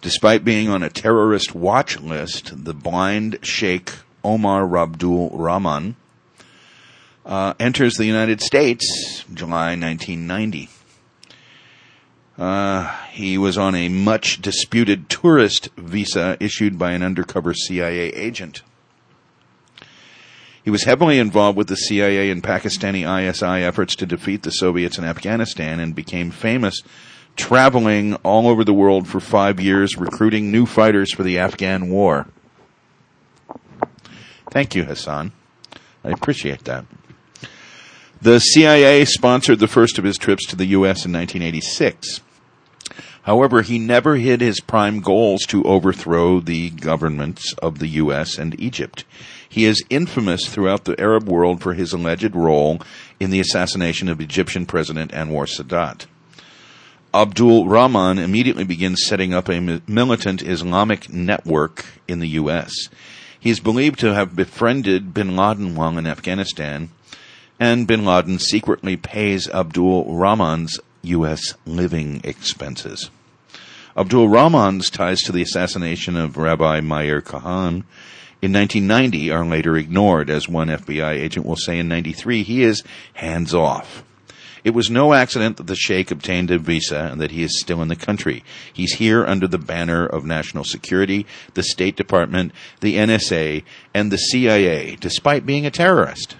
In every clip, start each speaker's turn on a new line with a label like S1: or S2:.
S1: Despite being on a terrorist watch list, the blind Sheikh Omar Abdul Rahman enters the United States July 1990. He was on a much disputed tourist visa issued by an undercover CIA agent. He was heavily involved with the CIA and Pakistani ISI efforts to defeat the Soviets in Afghanistan and became famous traveling all over the world for 5 years, recruiting new fighters for the Afghan war. Thank you, Hassan. I appreciate that. The CIA sponsored the first of his trips to the U.S. in 1986. However, he never hid his prime goals to overthrow the governments of the U.S. and Egypt. He is infamous throughout the Arab world for his alleged role in the assassination of Egyptian President Anwar Sadat. Abdul Rahman immediately begins setting up a militant Islamic network in the U.S. He is believed to have befriended bin Laden while in Afghanistan, and bin Laden secretly pays Abdul Rahman's U.S. living expenses. Abdul Rahman's ties to the assassination of Rabbi Meir Kahan in 1990 are later ignored. As one FBI agent will say in 93, he is hands off. It was no accident that the Sheikh obtained a visa and that he is still in the country. He's here under the banner of national security, the State Department, the NSA, and the CIA, despite being a terrorist.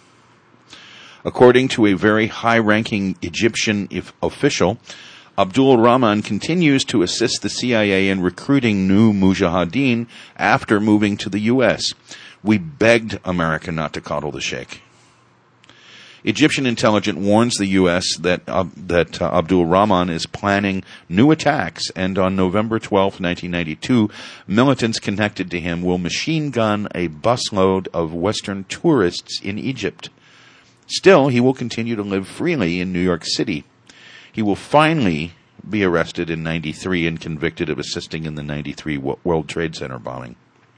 S1: According to a very high-ranking Egyptian official, Abdul Rahman continues to assist the CIA in recruiting new mujahideen after moving to the U.S. We begged America not to coddle the Sheikh. Egyptian intelligence warns the U.S. that Abdul Rahman is planning new attacks, and on November 12, 1992, militants connected to him will machine gun a busload of Western tourists in Egypt. Still, he will continue to live freely in New York City. He will finally be arrested in 93 and convicted of assisting in the 93 World Trade Center bombing.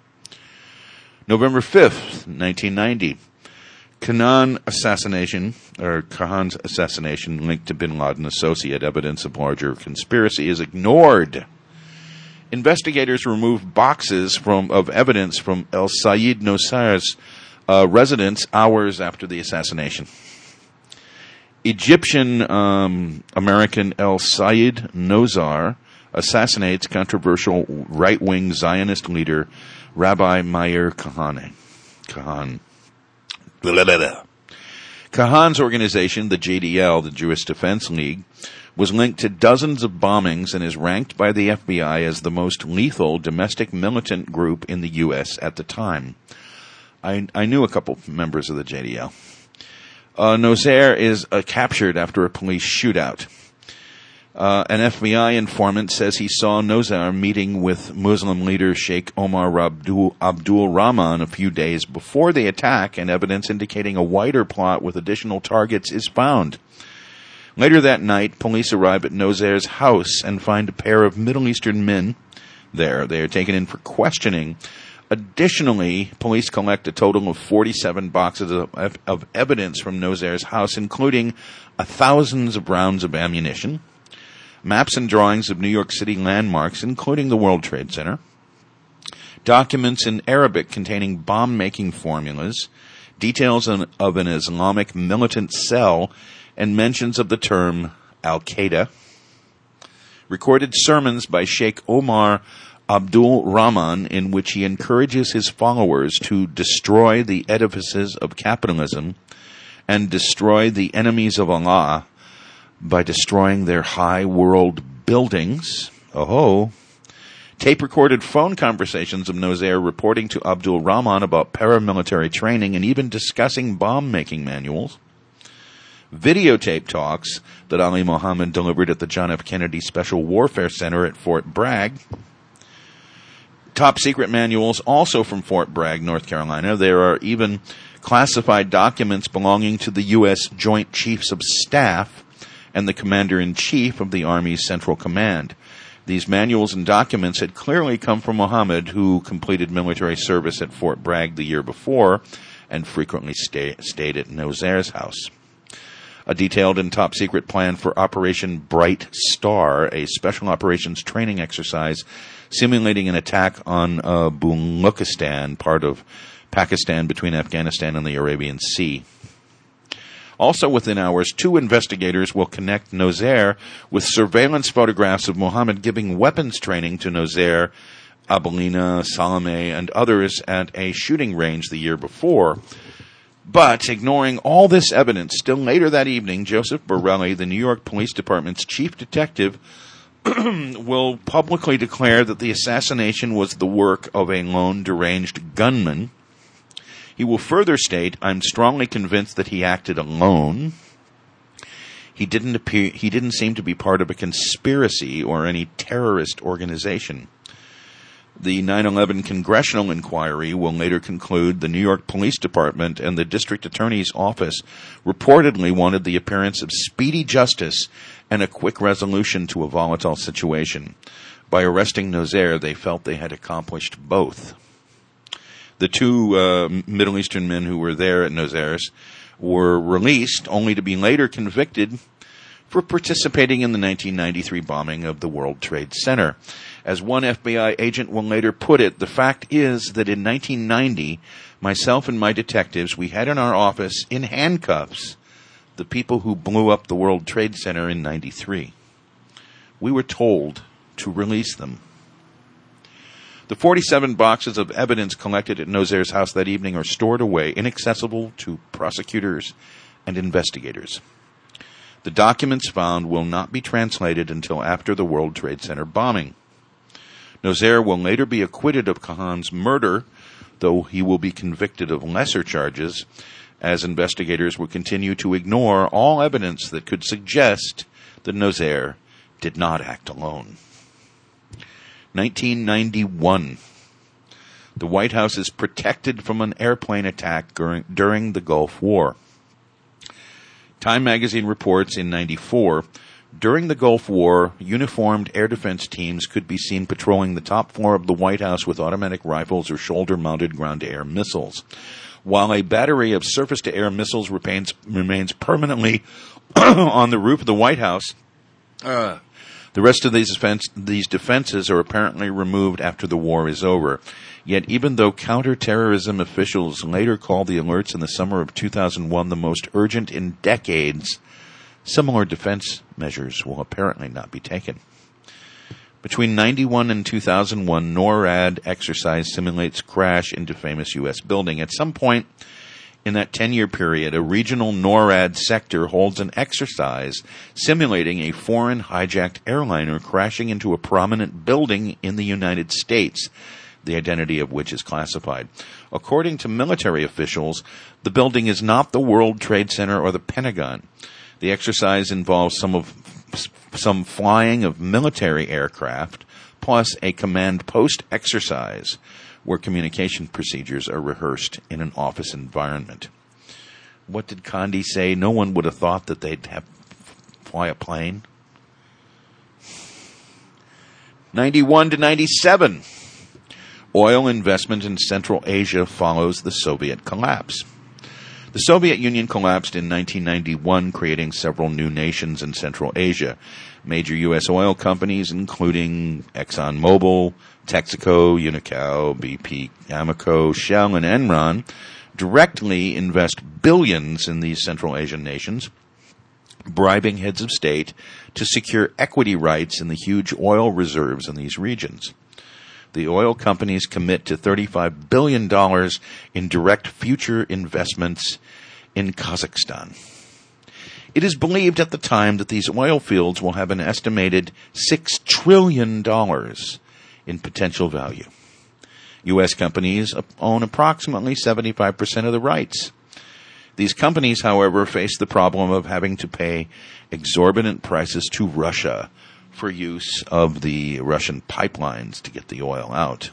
S1: November 5th, 1990. Kahan's assassination linked to bin Laden associate evidence of larger conspiracy is ignored. Investigators removed boxes of evidence from El Sayed Nosar's residence hours after the assassination. Egyptian American El Sayed Nosar assassinates controversial right-wing Zionist leader Rabbi Meir Kahan. Kahan's organization, the JDL, the Jewish Defense League, was linked to dozens of bombings and is ranked by the FBI as the most lethal domestic militant group in the U.S. at the time. I knew a couple members of the JDL. Nozair is captured after a police shootout. An FBI informant says he saw Nozair meeting with Muslim leader Sheikh Omar Abdul Rahman a few days before the attack, and evidence indicating a wider plot with additional targets is found. Later that night, police arrive at Nozair's house and find a pair of Middle Eastern men there. They are taken in for questioning. Additionally, police collect a total of 47 boxes of evidence from Nozair's house, including thousands of rounds of ammunition, maps and drawings of New York City landmarks, including the World Trade Center, documents in Arabic containing bomb-making formulas, details of an Islamic militant cell, and mentions of the term Al-Qaeda, recorded sermons by Sheikh Omar Abdul Rahman in which he encourages his followers to destroy the edifices of capitalism and destroy the enemies of Allah by destroying their high world buildings. Tape-recorded phone conversations of Nozair reporting to Abdul Rahman about paramilitary training and even discussing bomb-making manuals. Videotape talks that Ali Mohammed delivered at the John F. Kennedy Special Warfare Center at Fort Bragg. Top-secret manuals also from Fort Bragg, North Carolina. There are even classified documents belonging to the U.S. Joint Chiefs of Staff and the Commander-in-Chief of the Army's Central Command. These manuals and documents had clearly come from Mohammed, who completed military service at Fort Bragg the year before and frequently stayed at Nozair's house. A detailed and top-secret plan for Operation Bright Star, a special operations training exercise simulating an attack on Baluchistan, part of Pakistan between Afghanistan and the Arabian Sea. Also within hours, 2 investigators will connect Nozair with surveillance photographs of Mohammed giving weapons training to Nozair, Abelina, Salome, and others at a shooting range the year before. But, ignoring all this evidence, still later that evening, Joseph Borelli, the New York Police Department's chief detective, will publicly declare that the assassination was the work of a lone deranged gunman. He will further state, "I'm strongly convinced that he acted alone. He didn't seem to be part of a conspiracy or any terrorist organization." The 9/11 congressional inquiry will later conclude the New York Police Department and the District Attorney's Office reportedly wanted the appearance of speedy justice and a quick resolution to a volatile situation. By arresting Nozair, they felt they had accomplished both. The 2 Middle Eastern men who were there at Nozair's were released, only to be later convicted for participating in the 1993 bombing of the World Trade Center. As one FBI agent will later put it, the fact is that in 1990, myself and my detectives, we had in our office, in handcuffs, the people who blew up the World Trade Center in 93. We were told to release them. The 47 boxes of evidence collected at Nozair's house that evening are stored away, inaccessible to prosecutors and investigators. The documents found will not be translated until after the World Trade Center bombing. Nozair will later be acquitted of Kahan's murder, though he will be convicted of lesser charges, as investigators will continue to ignore all evidence that could suggest that Nozair did not act alone. 1991. The White House is protected from an airplane attack during the Gulf War. Time magazine reports in 94, during the Gulf War, uniformed air defense teams could be seen patrolling the top floor of the White House with automatic rifles or shoulder-mounted ground-to-air missiles. While a battery of surface-to-air missiles remains permanently on the roof of the White House, the rest of these defenses are apparently removed after the war is over. Yet even though counterterrorism officials later called the alerts in the summer of 2001 the most urgent in decades, similar defense measures will apparently not be taken. Between 91 and 2001, NORAD exercise simulates crash into famous U.S. building. At some point in that 10-year period, a regional NORAD sector holds an exercise simulating a foreign hijacked airliner crashing into a prominent building in the United States, the identity of which is classified. According to military officials, the building is not the World Trade Center or the Pentagon. The exercise involves some flying of military aircraft, plus a command post exercise where communication procedures are rehearsed in an office environment. What did Condi say? No one would have thought that they'd fly a plane. 91 to 97. Oil investment in Central Asia follows the Soviet collapse. The Soviet Union collapsed in 1991, creating several new nations in Central Asia. Major U.S. oil companies, including ExxonMobil, Texaco, Unocal, BP, Amoco, Shell, and Enron, directly invest billions in these Central Asian nations, bribing heads of state to secure equity rights in the huge oil reserves in these regions. The oil companies commit to $35 billion in direct future investments in Kazakhstan. It is believed at the time that these oil fields will have an estimated $6 trillion in potential value. U.S. companies own approximately 75% of the rights. These companies, however, face the problem of having to pay exorbitant prices to Russia for use of the Russian pipelines to get the oil out.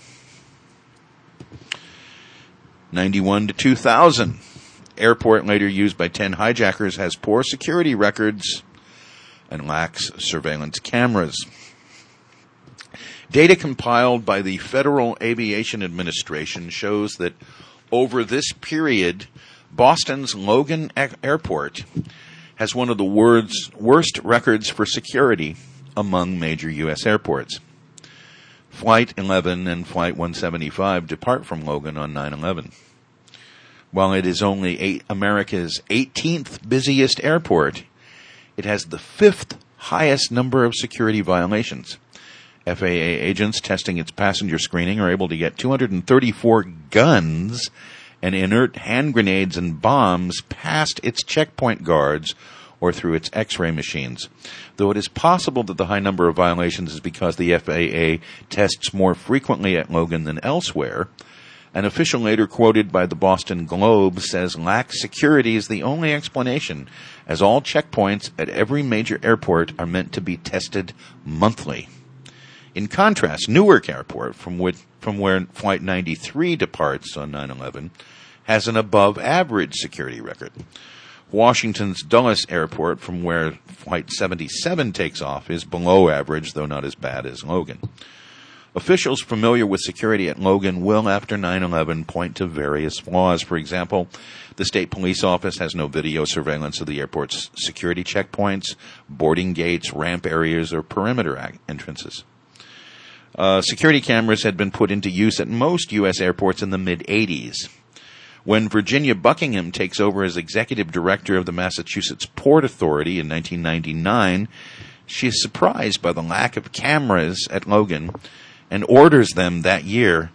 S1: 91 to 2000. Airport later used by 10 hijackers has poor security records and lacks surveillance cameras. Data compiled by the Federal Aviation Administration shows that over this period, Boston's Logan Airport has one of the worst records for security among major U.S. airports. Flight 11 and Flight 175 depart from Logan on 9/11. While it is only America's 18th busiest airport, it has the 5th highest number of security violations. FAA agents testing its passenger screening are able to get 234 guns and inert hand grenades and bombs past its checkpoint guards or through its X-ray machines. Though it is possible that the high number of violations is because the FAA tests more frequently at Logan than elsewhere, an official later quoted by the Boston Globe says lax security is the only explanation, as all checkpoints at every major airport are meant to be tested monthly. In contrast, Newark Airport, from where Flight 93 departs on 9/11, has an above-average security record. Washington's Dulles Airport, from where Flight 77 takes off, is below average, though not as bad as Logan. Officials familiar with security at Logan will, after 9/11, point to various flaws. For example, the state police office has no video surveillance of the airport's security checkpoints, boarding gates, ramp areas, or perimeter entrances. Security cameras had been put into use at most U.S. airports in the mid-'80s. When Virginia Buckingham takes over as executive director of the Massachusetts Port Authority in 1999, she is surprised by the lack of cameras at Logan and orders them that year.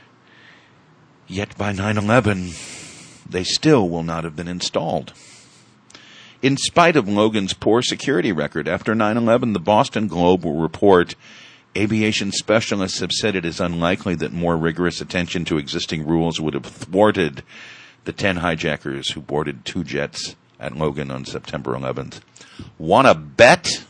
S1: Yet by 9/11, they still will not have been installed. In spite of Logan's poor security record, after 9/11, the Boston Globe will report, aviation specialists have said it is unlikely that more rigorous attention to existing rules would have thwarted the 10 hijackers who boarded 2 jets at Logan on September 11th. Wanna bet?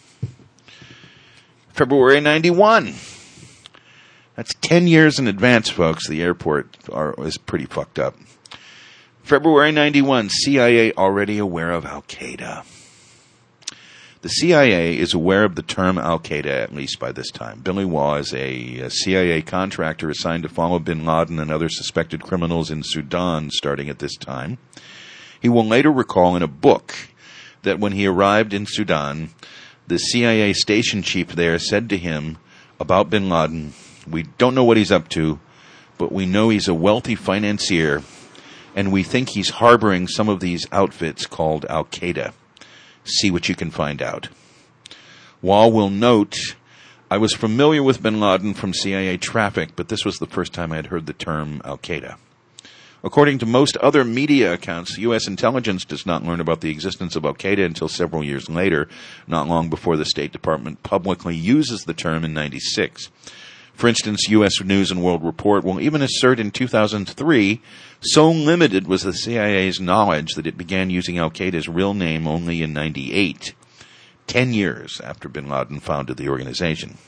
S1: February 91. That's 10 years in advance, folks. The airport is pretty fucked up. February 91, CIA already aware of Al-Qaeda. The CIA is aware of the term Al-Qaeda, at least by this time. Billy Waugh is a CIA contractor assigned to follow bin Laden and other suspected criminals in Sudan starting at this time. He will later recall in a book that when he arrived in Sudan, the CIA station chief there said to him about bin Laden, "We don't know what he's up to, but we know he's a wealthy financier, and we think he's harboring some of these outfits called Al-Qaeda. See what you can find out." Waugh will note, "I was familiar with bin Laden from CIA traffic, but this was the first time I had heard the term Al-Qaeda." According to most other media accounts, U.S. intelligence does not learn about the existence of Al-Qaeda until several years later, not long before the State Department publicly uses the term in 1996. For instance, U.S. News and World Report will even assert in 2003, so limited was the CIA's knowledge that it began using Al-Qaeda's real name only in 1998, 10 years after bin Laden founded the organization.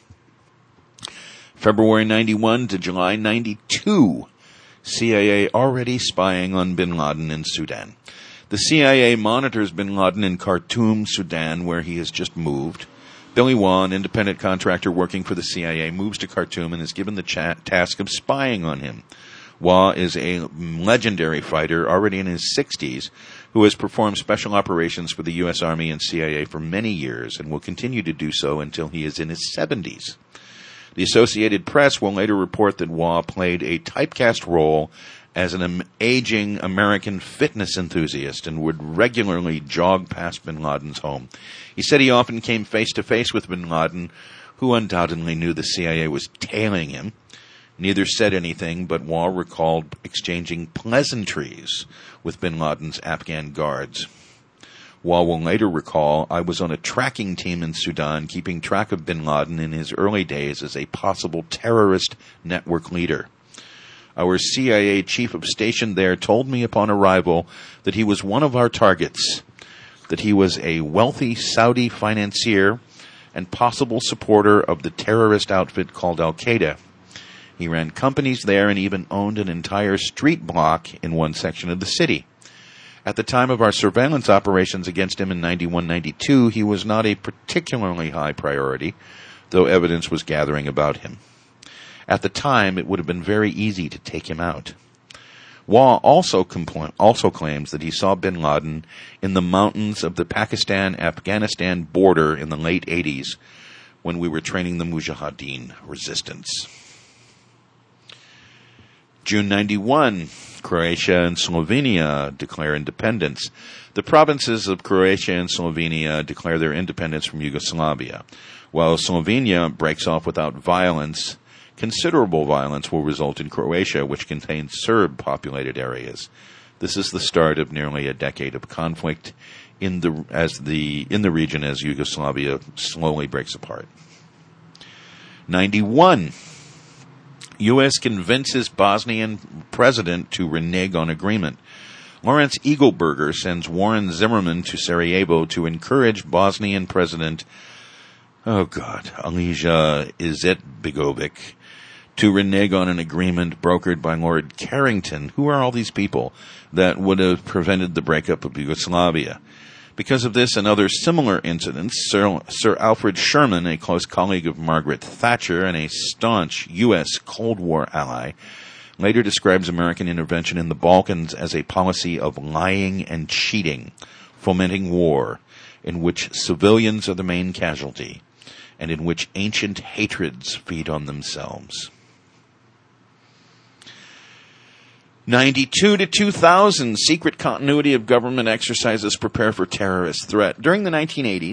S1: February 91 to July 92, CIA already spying on bin Laden in Sudan. The CIA monitors bin Laden in Khartoum, Sudan, where he has just moved. Billy Waugh, an independent contractor working for the CIA, moves to Khartoum and is given the task of spying on him. Waugh is a legendary fighter, already in his 60s, who has performed special operations for the U.S. Army and CIA for many years and will continue to do so until he is in his 70s. The Associated Press will later report that Waugh played a typecast role as an aging American fitness enthusiast and would regularly jog past bin Laden's home. He said he often came face-to-face with bin Laden, who undoubtedly knew the CIA was tailing him. Neither said anything, but Waugh recalled exchanging pleasantries with bin Laden's Afghan guards. Waugh will later recall, "I was on a tracking team in Sudan, keeping track of bin Laden in his early days as a possible terrorist network leader. Our CIA chief of station there told me upon arrival that he was one of our targets, that he was a wealthy Saudi financier and possible supporter of the terrorist outfit called Al-Qaeda. He ran companies there and even owned an entire street block in one section of the city. At the time of our surveillance operations against him in 91-92, he was not a particularly high priority, though evidence was gathering about him. At the time, it would have been very easy to take him out." Waugh also claims that he saw bin Laden in the mountains of the Pakistan-Afghanistan border in the late 80s when we were training the Mujahideen resistance. June 91, Croatia and Slovenia declare independence. The provinces of Croatia and Slovenia declare their independence from Yugoslavia. While Slovenia breaks off without violence, considerable violence will result in Croatia, which contains Serb-populated areas. This is the start of nearly a decade of conflict in the region as Yugoslavia slowly breaks apart. 91. U.S. convinces Bosnian president to renege on agreement. Lawrence Eagleburger sends Warren Zimmerman to Sarajevo to encourage Bosnian President, Alija Izetbegovic, to renege on an agreement brokered by Lord Carrington. Who are all these people that would have prevented the breakup of Yugoslavia? Because of this and other similar incidents, Sir Alfred Sherman, a close colleague of Margaret Thatcher and a staunch U.S. Cold War ally, later describes American intervention in the Balkans as a policy of lying and cheating, fomenting war, in which civilians are the main casualty, and in which ancient hatreds feed on themselves. 92 to 2000, secret continuity of government exercises prepare for terrorist threat. During the 1980s,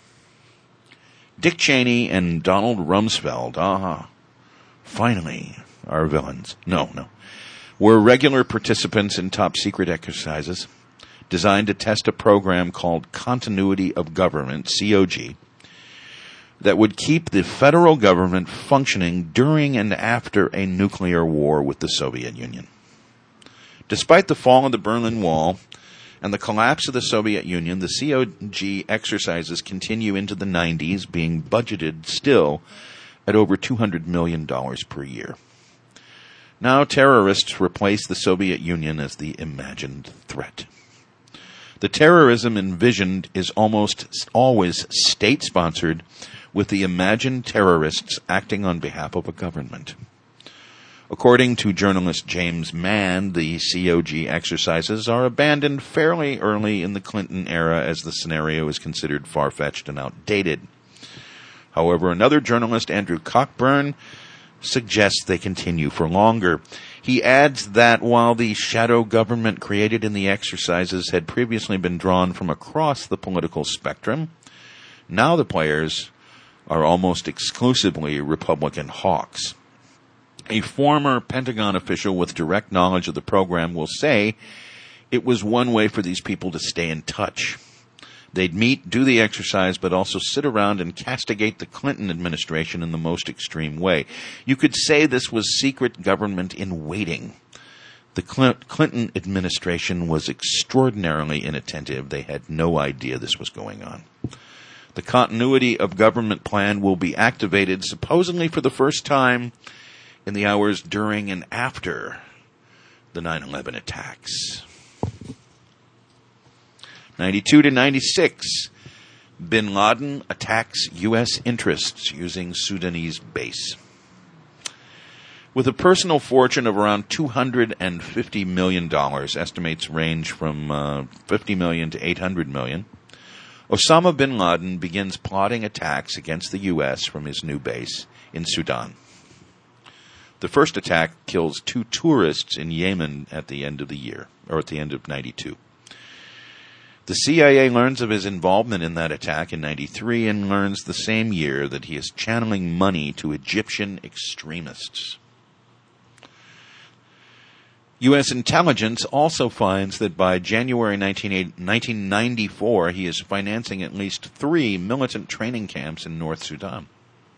S1: Dick Cheney and Donald Rumsfeld, finally, our villains, were regular participants in top secret exercises designed to test a program called Continuity of Government, COG, that would keep the federal government functioning during and after a nuclear war with the Soviet Union. Despite the fall of the Berlin Wall and the collapse of the Soviet Union, the COG exercises continue into the 90s, being budgeted still at over $200 million per year. Now terrorists replace the Soviet Union as the imagined threat. The terrorism envisioned is almost always state-sponsored, with the imagined terrorists acting on behalf of a government. According to journalist James Mann, the COG exercises are abandoned fairly early in the Clinton era as the scenario is considered far-fetched and outdated. However, another journalist, Andrew Cockburn, suggests they continue for longer. He adds that while the shadow government created in the exercises had previously been drawn from across the political spectrum, now the players are almost exclusively Republican hawks. A former Pentagon official with direct knowledge of the program will say it was one way for these people to stay in touch. They'd meet, do the exercise, but also sit around and castigate the Clinton administration in the most extreme way. You could say this was secret government in waiting. The Clinton administration was extraordinarily inattentive. They had no idea this was going on. The continuity of government plan will be activated supposedly for the first time in the hours during and after the 9/11 attacks. 92 to 96, bin Laden attacks U.S. interests using Sudanese base. With a personal fortune of around $250 million, estimates range from $50 million to $800 million, Osama bin Laden begins plotting attacks against the U.S. from his new base in Sudan. The first attack kills 2 tourists in Yemen at the end of the year, or at the end of 92. The CIA learns of his involvement in that attack in 93 and learns the same year that he is channeling money to Egyptian extremists. U.S. intelligence also finds that by January 1994, he is financing at least 3 militant training camps in North Sudan.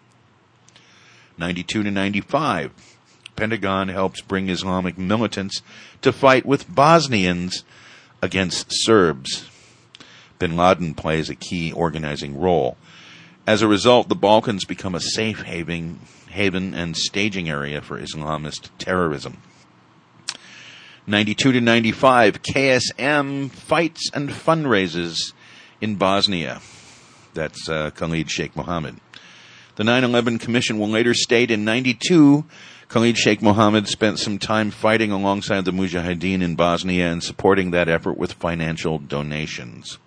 S1: 92 to 95, Pentagon helps bring Islamic militants to fight with Bosnians against Serbs. Bin Laden plays a key organizing role. As a result, the Balkans become a safe haven and staging area for Islamist terrorism. 92 to 95, KSM fights and fundraises in Bosnia. That's Khalid Sheikh Mohammed. The 9/11 Commission will later state in 92, Khalid Sheikh Mohammed spent some time fighting alongside the Mujahideen in Bosnia and supporting that effort with financial donations.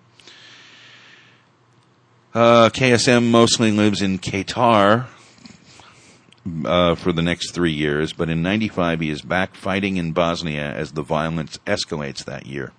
S1: KSM mostly lives in Qatar for the next 3 years, but in 95 he is back fighting in Bosnia as the violence escalates that year.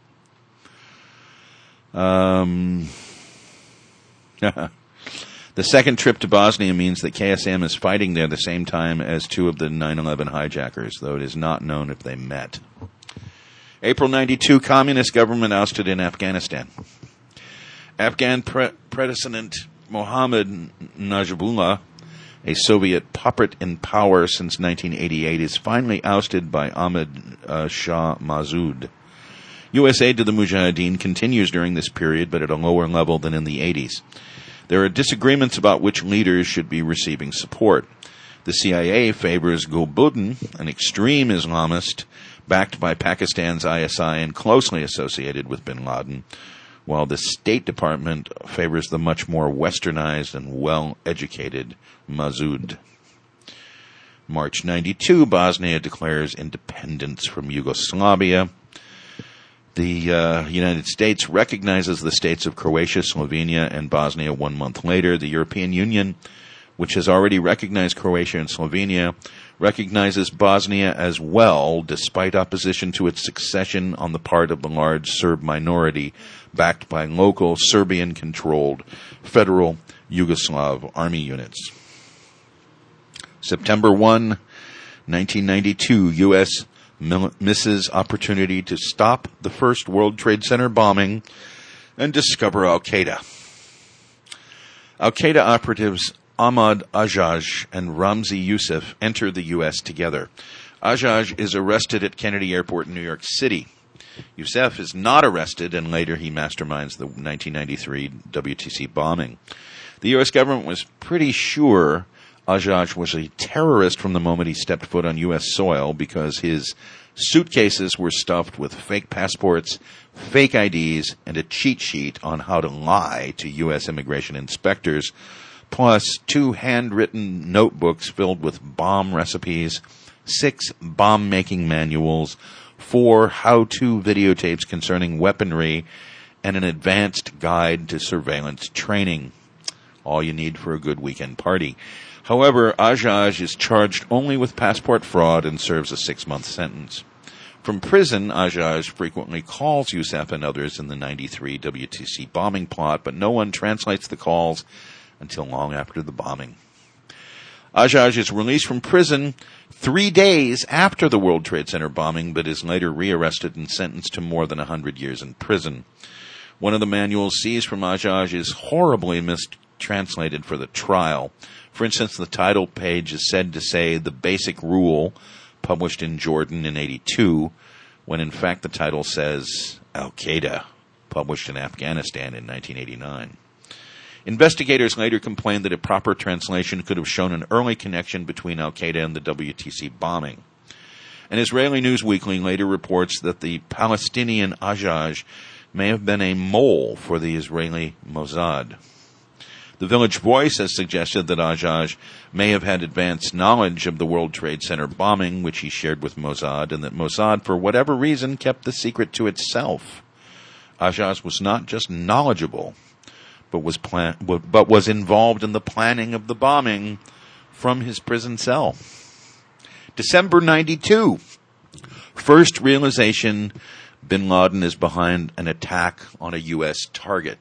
S1: The second trip to Bosnia means that KSM is fighting there the same time as two of the 9/11 hijackers, though it is not known if they met. April 92, communist government ousted in Afghanistan. Afghan President Mohammad Najibullah, a Soviet puppet in power since 1988, is finally ousted by Ahmad Shah Massoud. U.S. aid to the Mujahideen continues during this period, but at a lower level than in the 80s. There are disagreements about which leaders should be receiving support. The CIA favors Gulbuddin, an extreme Islamist backed by Pakistan's ISI and closely associated with bin Laden, while the State Department favors the much more westernized and well-educated Massoud. March 92, Bosnia declares independence from Yugoslavia. The United States recognizes the states of Croatia, Slovenia, and Bosnia 1 month later. The European Union, which has already recognized Croatia and Slovenia, recognizes Bosnia as well, despite opposition to its succession on the part of the large Serb minority, backed by local Serbian-controlled federal Yugoslav army units. September 1, 1992, U.S. misses opportunity to stop the first World Trade Center bombing and discover Al-Qaeda. Al-Qaeda operatives Ahmad Ajaj and Ramzi Youssef enter the U.S. together. Ajaj is arrested at Kennedy Airport in New York City. Youssef is not arrested, and later he masterminds the 1993 WTC bombing. The U.S. government was pretty sure Ajaj was a terrorist from the moment he stepped foot on U.S. soil because his suitcases were stuffed with fake passports, fake IDs, and a cheat sheet on how to lie to U.S. immigration inspectors, plus 2 handwritten notebooks filled with bomb recipes, 6 bomb-making manuals, 4 how-to videotapes concerning weaponry, and an advanced guide to surveillance training. All you need for a good weekend party. However, Ajaj is charged only with passport fraud and serves a 6-month sentence. From prison, Ajaj frequently calls Youssef and others in the 93 WTC bombing plot, but no one translates the calls until long after the bombing. Ajaj is released from prison 3 days after the World Trade Center bombing, but is later rearrested and sentenced to more than 100 years in prison. One of the manuals seized from Ajaj is horribly mistranslated for the trial. For instance, the title page is said to say The Basic Rule, published in Jordan in 82, when in fact the title says Al-Qaeda, published in Afghanistan in 1989. Investigators later complained that a proper translation could have shown an early connection between Al-Qaeda and the WTC bombing. An Israeli news weekly later reports that the Palestinian Ajaj may have been a mole for the Israeli Mossad. The Village Voice has suggested that Ajaj may have had advanced knowledge of the World Trade Center bombing, which he shared with Mossad, and that Mossad, for whatever reason, kept the secret to itself. Ajaj was not just knowledgeable, but was involved in the planning of the bombing from his prison cell. December 92. First realization bin Laden is behind an attack on a U.S. target.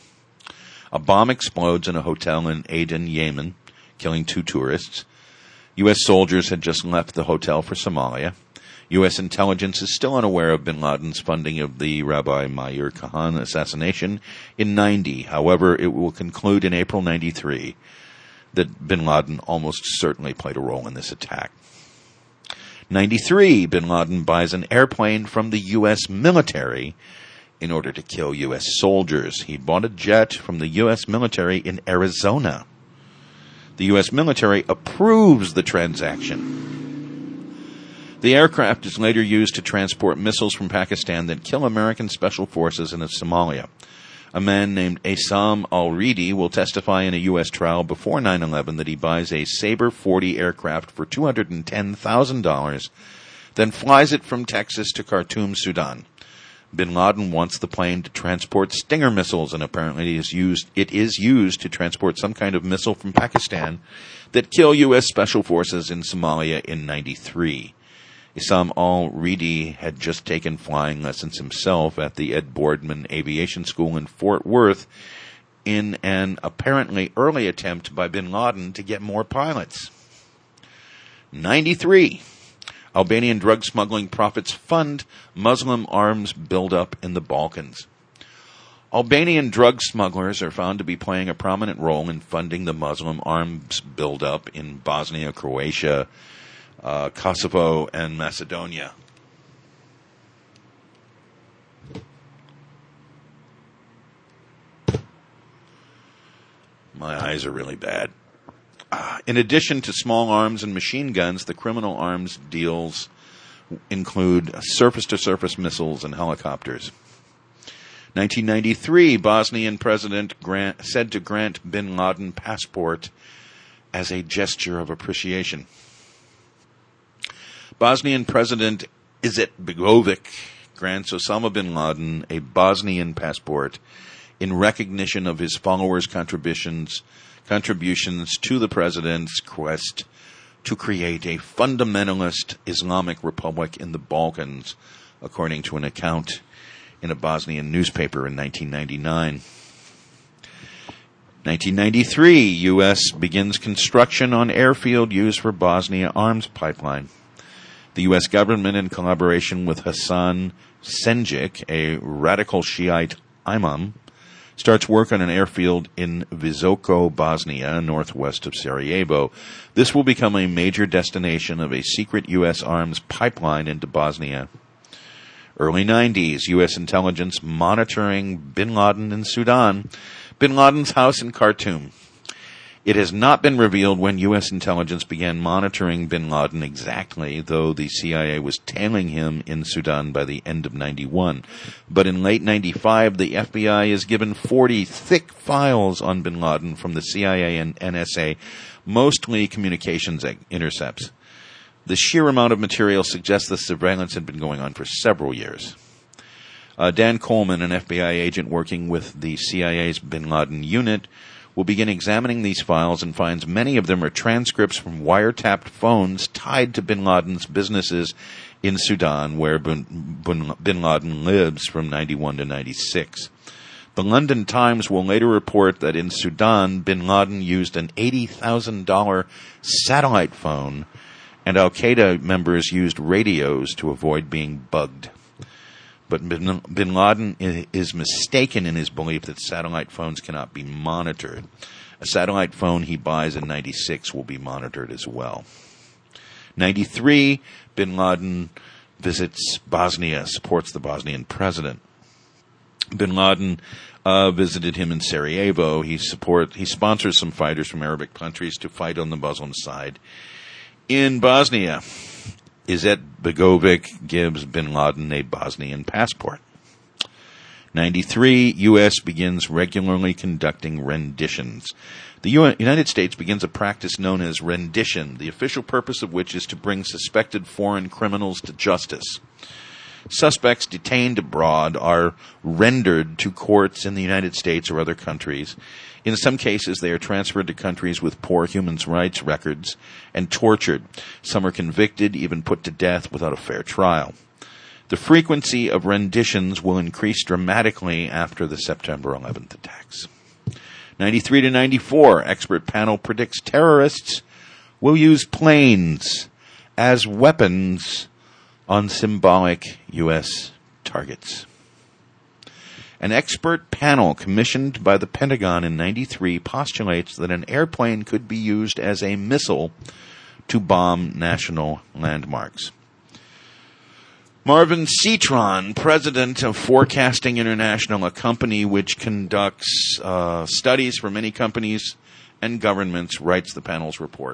S1: A bomb explodes in a hotel in Aden, Yemen, killing 2 tourists. U.S. soldiers had just left the hotel for Somalia. U.S. intelligence is still unaware of bin Laden's funding of the Rabbi Meir Kahane assassination in 90. However, it will conclude in April 93 that bin Laden almost certainly played a role in this attack. 93, bin Laden buys an airplane from the U.S. military in order to kill U.S. soldiers. He bought a jet from the U.S. military in Arizona. The U.S. military approves the transaction. The aircraft is later used to transport missiles from Pakistan that kill American special forces in Somalia. A man named Essam al-Ridi will testify in a U.S. trial before 9/11 that he buys a Sabre 40 aircraft for $210,000, then flies it from Texas to Khartoum, Sudan. Bin Laden wants the plane to transport Stinger missiles, and apparently it is used to transport some kind of missile from Pakistan that kill U.S. Special Forces in Somalia in 93. Essam al-Ridi had just taken flying lessons himself at the Ed Boardman Aviation School in Fort Worth in an apparently early attempt by bin Laden to get more pilots. 93. Albanian drug smuggling profits fund Muslim arms buildup in the Balkans. Albanian drug smugglers are found to be playing a prominent role in funding the Muslim arms buildup in Bosnia, Croatia, Kosovo, and Macedonia. My eyes are really bad. In addition to small arms and machine guns, the criminal arms deals include surface-to-surface missiles and helicopters. 1993, Bosnian president said to grant bin Laden passport as a gesture of appreciation. Bosnian President Izetbegovic grants Osama bin Laden a Bosnian passport in recognition of his followers' contributions to the president's quest to create a fundamentalist Islamic republic in the Balkans, according to an account in a Bosnian newspaper in 1999. 1993, U.S. begins construction on airfield used for Bosnia arms pipeline. The U.S. government, in collaboration with Hassan Senjic, a radical Shiite imam, starts work on an airfield in Visoko, Bosnia, northwest of Sarajevo. This will become a major destination of a secret U.S. arms pipeline into Bosnia. Early 90s, U.S. intelligence monitoring bin Laden in Sudan, bin Laden's house in Khartoum. It has not been revealed when U.S. intelligence began monitoring bin Laden exactly, though the CIA was tailing him in Sudan by the end of 91. But in late 95, the FBI is given 40 thick files on bin Laden from the CIA and NSA, mostly communications intercepts. The sheer amount of material suggests the surveillance had been going on for several years. Dan Coleman, an FBI agent working with the CIA's bin Laden unit, will begin examining these files and finds many of them are transcripts from wiretapped phones tied to bin Laden's businesses in Sudan, where bin Laden lives from 91 to 96. The London Times will later report that in Sudan, bin Laden used an $80,000 satellite phone, and al-Qaeda members used radios to avoid being bugged. But bin Laden is mistaken in his belief that satellite phones cannot be monitored. A satellite phone he buys in 96 will be monitored as well. 93, bin Laden visits Bosnia, supports the Bosnian president. Bin Laden visited him in Sarajevo. He sponsors some fighters from Arabic countries to fight on the Muslim side. In Bosnia, Izetbegovic gives bin Laden a Bosnian passport. 93, U.S. begins regularly conducting renditions. The United States begins a practice known as rendition, the official purpose of which is to bring suspected foreign criminals to justice. Suspects detained abroad are rendered to courts in the United States or other countries. In some cases, they are transferred to countries with poor human rights records and tortured. Some are convicted, even put to death without a fair trial. The frequency of renditions will increase dramatically after the September 11th attacks. 93 to 94, expert panel predicts terrorists will use planes as weapons on symbolic U.S. targets. An expert panel commissioned by the Pentagon in 93 postulates that an airplane could be used as a missile to bomb national landmarks. Marvin Citron, president of Forecasting International, a company which conducts studies for many companies and governments, writes the panel's report.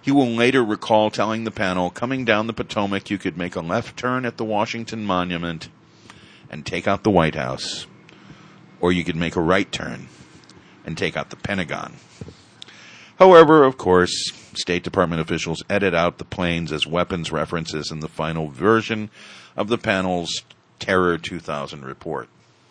S1: He will later recall telling the panel, coming down the Potomac, you could make a left turn at the Washington Monument and take out the White House, or you could make a right turn and take out the Pentagon. However, of course, State Department officials edit out the planes as weapons references in the final version of the panel's Terror 2000 report.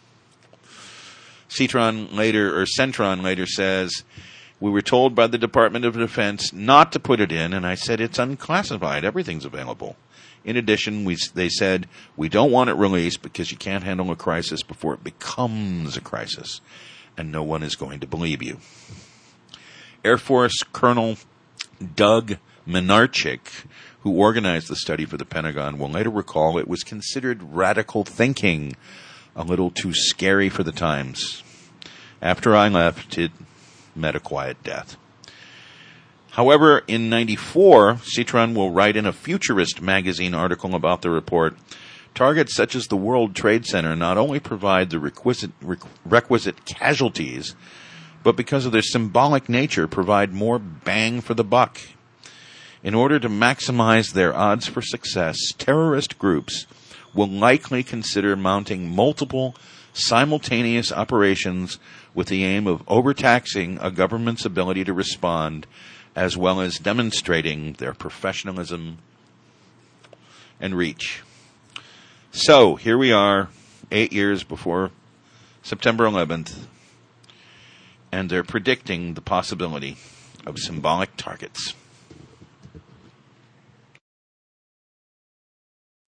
S1: Centron later says, we were told by the Department of Defense not to put it in, and I said it's unclassified. Everything's available. In addition, they said, we don't want it released because you can't handle a crisis before it becomes a crisis, and no one is going to believe you. Air Force Colonel Doug Minarchik, who organized the study for the Pentagon, will later recall it was considered radical thinking, a little too scary for the times. After I left, it met a quiet death. However, in 1994, Citron will write in a Futurist magazine article about the report, targets such as the World Trade Center not only provide the requisite casualties, but because of their symbolic nature, provide more bang for the buck. In order to maximize their odds for success, terrorist groups will likely consider mounting multiple simultaneous operations with the aim of overtaxing a government's ability to respond, as well as demonstrating their professionalism and reach. So, here we are, 8 years before September 11th, and they're predicting the possibility of symbolic targets.